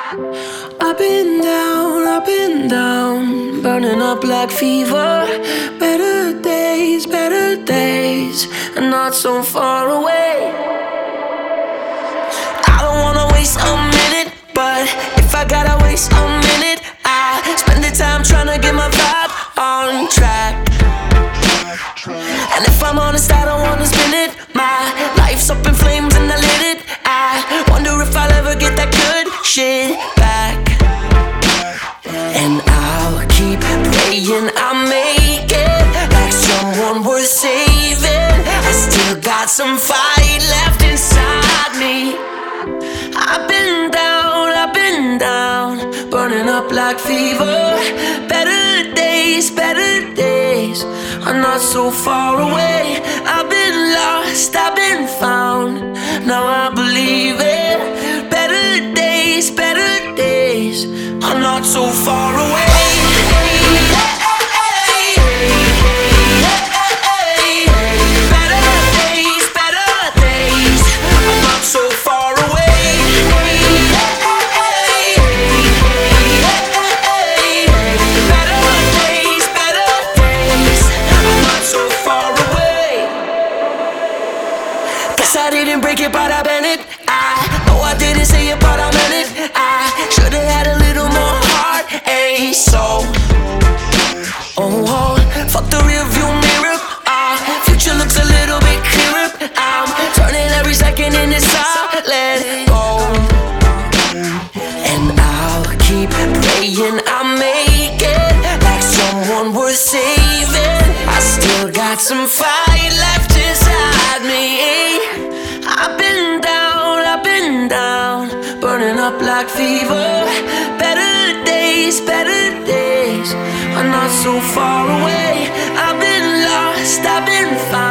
I've been down, burning up like fever. Better days, and not so far away. I don't wanna waste a minute, but if I gotta waste a minute, I spend the time trying to get my vibe on track. And if I'm honest, I don't wanna spin it. My life's up in flames and I lit it. I wonder if I'll ever get that good shit back. And I'll keep praying I'll make it, like someone worth saving. I still got some fight left inside me. I've been down, burning up like fever. Better days are not so far away. I've been lost, I've been found, now I believe it. Better days are not so far away. I didn't break it, but I bent it. I know I didn't say it, but I meant it. I should've had a little more heart and soul. Oh, fuck the rearview mirror. Future looks a little bit clearer. I'm turning every second into solid gold. And I'll keep praying I'll make it, like someone worth saving. I still got some fight left inside me. I've been down, burning up like fever. Better days are not so far away. I've been lost, I've been found.